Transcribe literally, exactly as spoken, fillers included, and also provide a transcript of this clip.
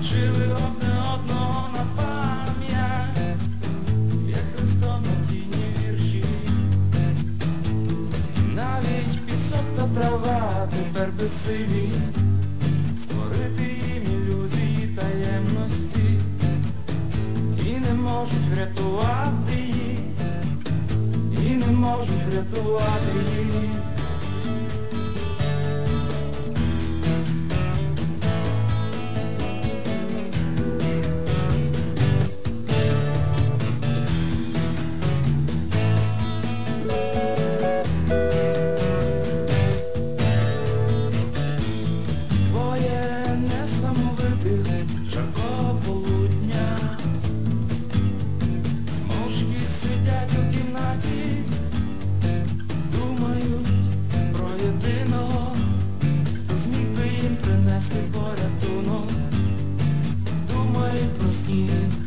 вчили одне одного на пам'ять, як хрестоматійні вірші. Навіть пісок та трава тепер безсилі створити їм ілюзії таємності, і не можуть врятувати їх, і не можуть врятувати їх. Жаркого полудня мовчки сидять у кімнаті, думають про єдиного, хто зміг би їм принести порятунок. Думають про сніг,